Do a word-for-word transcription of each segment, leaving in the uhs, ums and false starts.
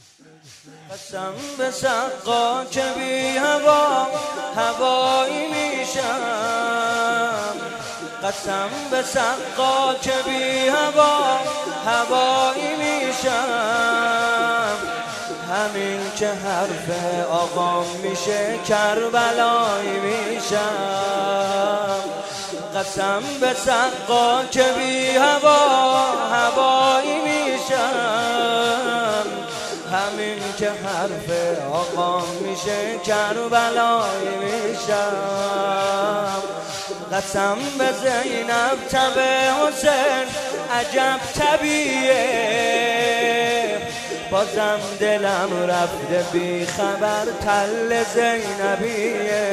قسم به سقا که بی هوا هوایی میشم، قسم به سقا که بی هوا هوایی میشم، همین که حرف آقام میشه کربلایی میشم. قسم به سقا که بی هوا هوایی میشم، همین که حرف آقام میشه کربلایی میشم. قسم به زینب تب حسین عجب طبیعه، بازم دلم رفته بی خبر تل زینبیه.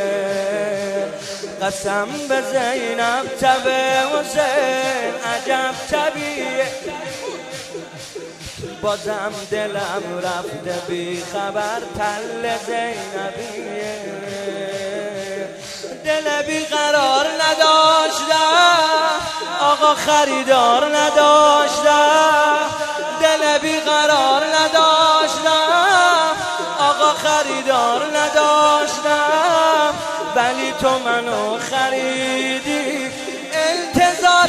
قسم به زینب تب حسین عجب طبیعه، بازم دلم رفته بی خبر تل زینبیه. دل بی قرار نداشتم آقا خریدار نداشتم، دل بی قرار نداشتم آقا خریدار نداشتم، ولی تو منو خریدی انتظار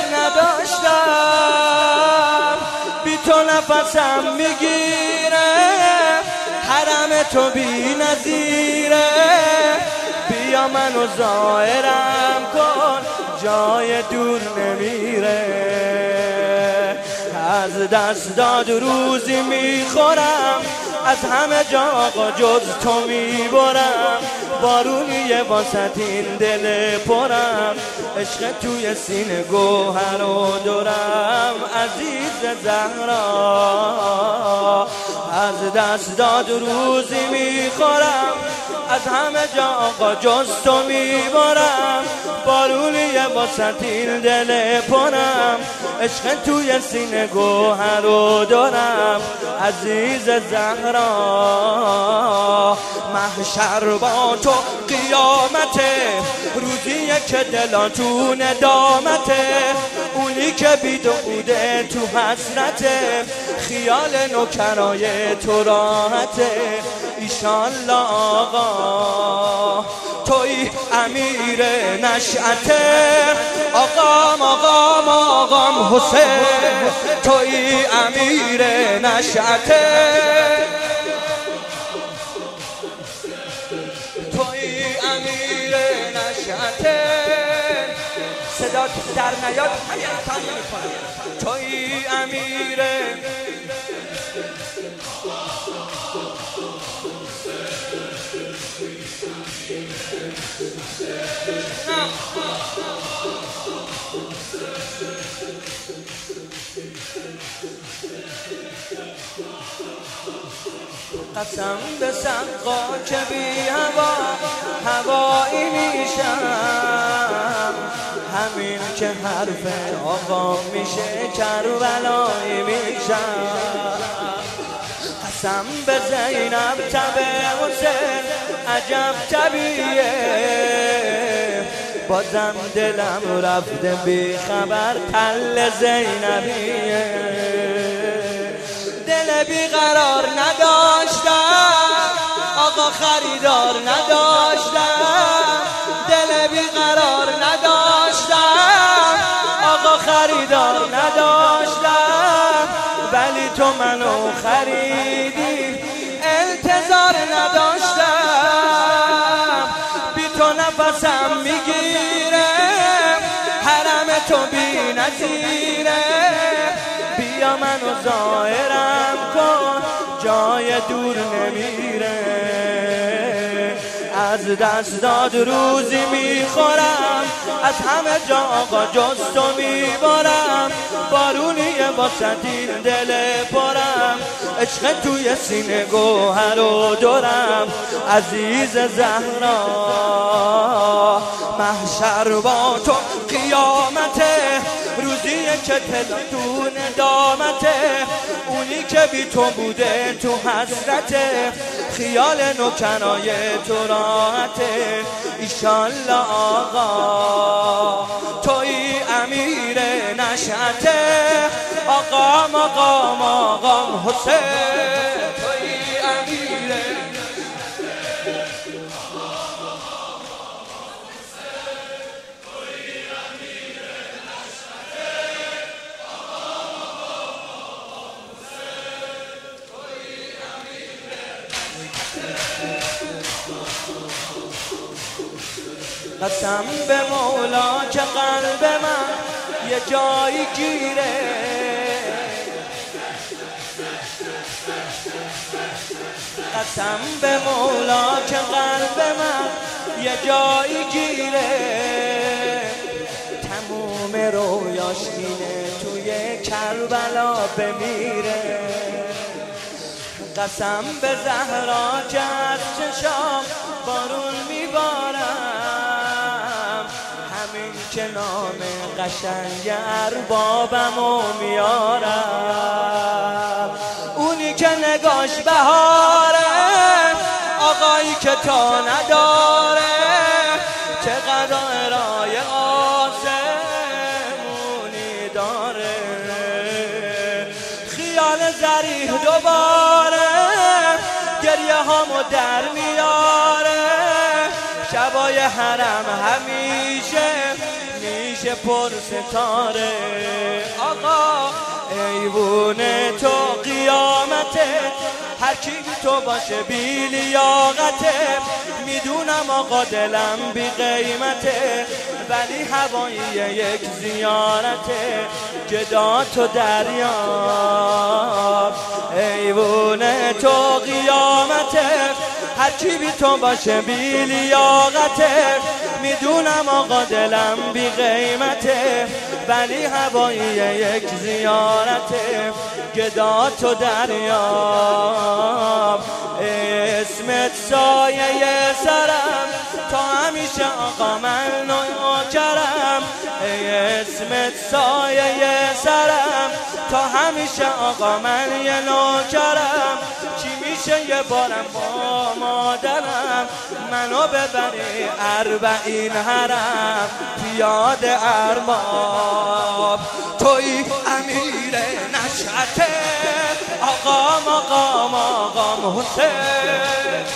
نداشتم. بی تو نفسم میگیره حرم تو بی نظیره، بیا منو ظاهرم کن جای دور نمیره. از دست داد روزی میخورم، از همه جا آقا جز تو میبرم، بارونیه واسط این دل پرم، عشق توی سینه گوهر و درم. عزیز زهرا از دست داد روزی میخورم، از همه جا آقا جز تو میبرم، بارونیه واسط این دل پرم، عشق توی سینه گوهر و درم. عزیز زهرا محشر با تو قیامته، روزیه که دلان تو ندامته، اونی که بیدوده تو حسرته، خیال نوکرای تو راحته. ایشالله آقا توی امیر نشأته، آقام آقام آقام حسین توی امیر نشأته، توی امیر نشأته. صدا در نیاد همین میکنم، توی امیر قسم به سقا که بی هوا هوایی میشم، همین که حرف آقا میشه کربلایی میشم. قسم به زینب تب حسین عجب طبیعه، بازم دلم رفته بی خبر تل زینبیه. دل بی قرار نداشتم آقا خریدار نداشتم، دل بی قرار نداشتم آقا خریدار نداشتم، ولی تو منو خریدی انتظار نداشتم. بی تو نفسم میگیره حرم تو بی نظیره، بیا منو ظاهرم کن جای دور نمیره. از دست داد روزی میخورم، از همه جا آقا جز تو میبرم، بارونیه واسط این دل پرم، عشق توی سینه گوهر و درم. عزیز زهرا محشر با تو قیامته، روزیه که تلتون دامته، اونی که بی تو بوده تو حسرته، خیال نوکنای تو راحته. ایشالله آقا توی امیر نشأته، آقام آقام آقام حسین توی قسم به مولا که قلب من یه جایی گیره، قسم به مولا که قلب من یه جایی گیره، تموم رویاش اینه توی کربلا بمیره. قسم به زهرا که از چشام بارون میبارم، همین که نام قشنگ اربابمو میارم. اونی که نگاش بهاره، آقایی که تا نداره، چقدر ارائه آسمونی داره. خیال ذریح دوباره گریه هامو در میاره، شبای حرم همیشه میشه پر ستاره. آقا ایوون تو قیامته، هر کی تو باشه بی لیاقته. میدونم آقا دلم بی قیمته، ولی هوایی یک زیارته. جدا تو دریاب ایوون تو قیامته، هر کی بی تو باشه بی لیاقته. میدونم آقا دلم بی قیمته، ولی هوایی یک زیارته. گدا تو دریاب اسمت سایه سرم، تا همیشه آقا من نوکرم. اسمت سایه سرم، تا همیشه آقا من یه نوکرم. چی میشه یه بارم با مادرم، منو ببری اربعین حرم. پیاده ارباب توی امیر نشأته، آقا مقام آقام حسین.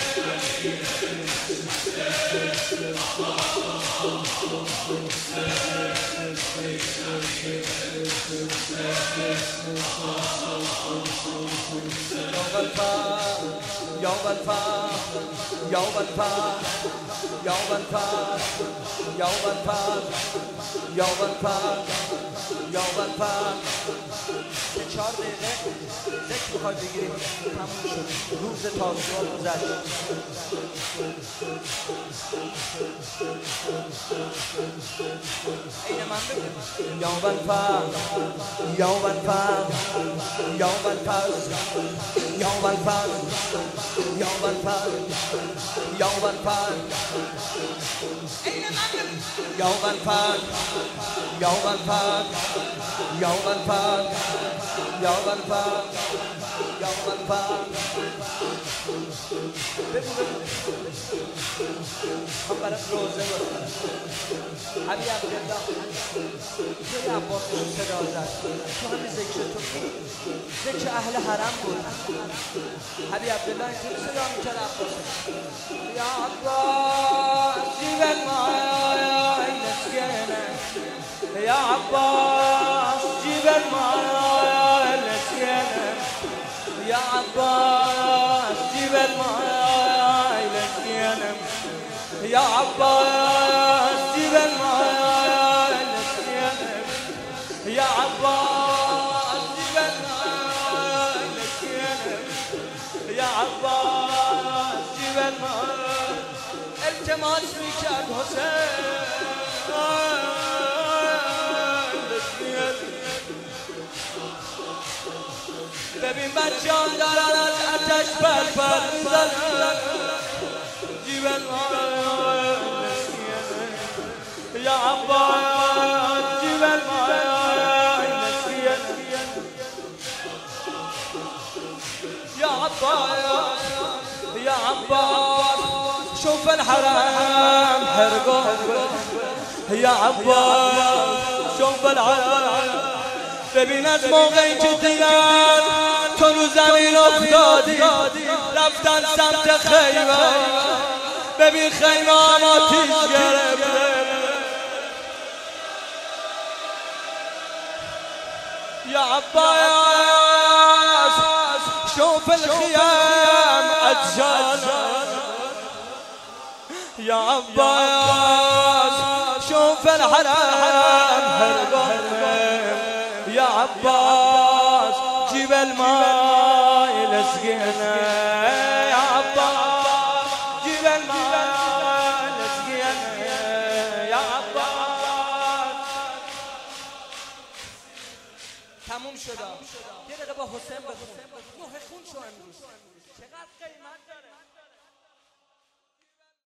يوم الفاق يوم الفاق يوم الفاق يوم الفاق يوم الفاق يوم الفاق. چهار دقیقه ذکر بخوای بگیریم تموم شد. روز تاسوعا گذشت. این من بگم یوم الفاق یوم الفاق یوم الفاق یوم الفاق یوم الفاق یوم الفاق یوم الفاق یوم الفاق یوم الفاق یوم الفاق یوم الفاق. هم برات روزه بخونم. حبیب عبدالله توی عباس رو صدا زد، تو همین ذکر تو ذکر اهل حرم بود. حبیب عبدالله اینطور صدا میکرد عباس: یا عباس جیب المای نسکنه، یا عباس جیب المای نسکنه، یا عباس جیب المای نسکنه، یا عباس جیب المای نسکنه، یا عباس جیب المای نسکنه، یا عباس جیب المای. التماس میکرد حسین ببین بچه‌ها دارن از آتش پرپر میزنن. جیب المای نسکنه، یا عباس جیب المای نسکنه، یا عباس یا عباس شوف الحرم حرقه، یا عباس شوف الحرم. ببین از موقعی که دیدن تو رو زمین افتادی، رفتن سمت خیمه. ببین خیمه هم آتیش گرفته. یا عباس شوف الخيام أجزال، یا عباس الحرم هربان يا عباس جيب الماء لسقينا يا عباس جيب الماء لسقينا يا عباس. تموم شد. یه دقیقه با حسین بخون. نه خون شو امروز چقدر قیمت داره.